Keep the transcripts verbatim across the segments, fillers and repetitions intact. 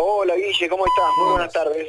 Hola Guille, ¿cómo estás? Muy buenas tardes.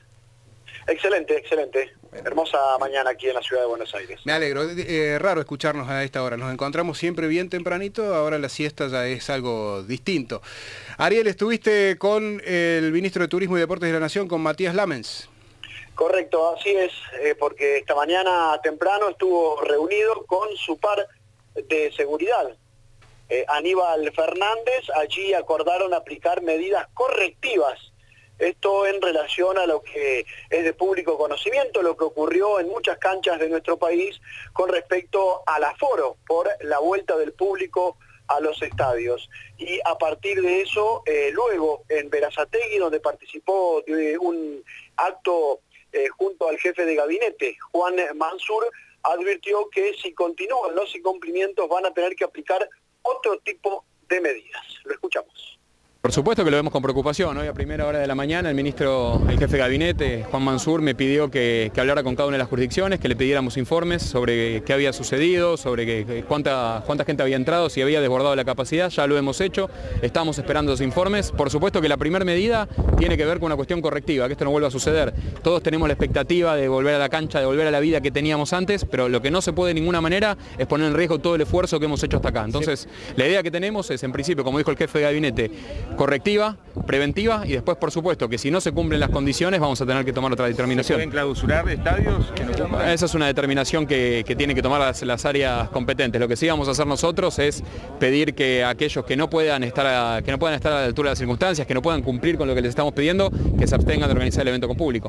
Excelente, excelente. Hermosa mañana aquí en la ciudad de Buenos Aires. Me alegro, eh, raro escucharnos a esta hora. Nos encontramos siempre bien tempranito, ahora la siesta ya es algo distinto. Ariel, estuviste con el ministro de Turismo y Deportes de la Nación, con Matías Lamens. Correcto, así es, eh, porque esta mañana temprano estuvo reunido con su par de seguridad. Eh, Aníbal Fernández, allí acordaron aplicar medidas correctivas. Esto en relación a lo que es de público conocimiento, lo que ocurrió en muchas canchas de nuestro país con respecto al aforo por la vuelta del público a los estadios. Y a partir de eso, eh, luego en Berazategui, donde participó de un acto eh, junto al jefe de gabinete, Juan Mansur, advirtió que si continúan los incumplimientos van a tener que aplicar otro tipo de medidas. Lo escuchamos. Por supuesto que lo vemos con preocupación. Hoy a primera hora de la mañana el ministro, el jefe de gabinete, Juan Mansur, me pidió que, que hablara con cada una de las jurisdicciones, que le pidiéramos informes sobre qué había sucedido, sobre que, cuánta, cuánta gente había entrado, si había desbordado la capacidad. Ya lo hemos hecho, estamos esperando los informes. Por supuesto que la primera medida tiene que ver con una cuestión correctiva, que esto no vuelva a suceder. Todos tenemos la expectativa de volver a la cancha, de volver a la vida que teníamos antes, pero lo que no se puede de ninguna manera es poner en riesgo todo el esfuerzo que hemos hecho hasta acá. Entonces, la idea que tenemos es, en principio, como dijo el jefe de gabinete, correctiva, preventiva, y después, por supuesto, que si no se cumplen las condiciones vamos a tener que tomar otra determinación. ¿Pueden clausurar estadios que no cumplan? Esa es una determinación que, que tienen que tomar las, las áreas competentes. Lo que sí vamos a hacer nosotros es pedir que aquellos que no puedan estar a, que no puedan estar a la altura de las circunstancias, que no puedan cumplir con lo que les estamos pidiendo, que se abstengan de organizar el evento con público.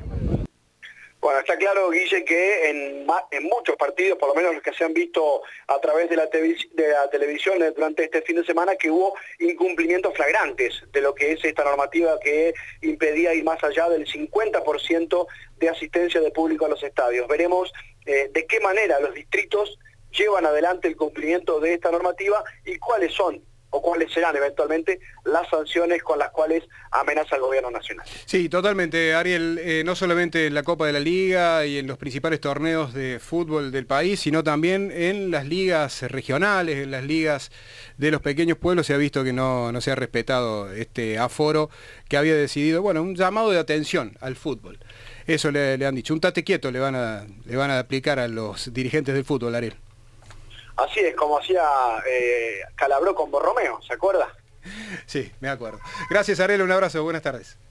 Bueno, está claro, Guille, que en, en muchos partidos, por lo menos los que se han visto a través de la, de la televisión durante este fin de semana, que hubo incumplimientos flagrantes de lo que es esta normativa que impedía ir más allá del cincuenta por ciento de asistencia de público a los estadios. Veremos eh, de qué manera los distritos llevan adelante el cumplimiento de esta normativa y cuáles son o cuáles serán eventualmente las sanciones con las cuales amenaza el gobierno nacional. Sí, totalmente, Ariel, eh, no solamente en la Copa de la Liga y en los principales torneos de fútbol del país, sino también en las ligas regionales, en las ligas de los pequeños pueblos se ha visto que no, no se ha respetado este aforo que había decidido, bueno, un llamado de atención al fútbol. Eso le, le han dicho, un tate quieto le van a, le van a aplicar a los dirigentes del fútbol, Ariel. Así es, como hacía eh, Calabró con Borromeo, ¿se acuerda? Sí, me acuerdo. Gracias, Ariel, un abrazo, buenas tardes.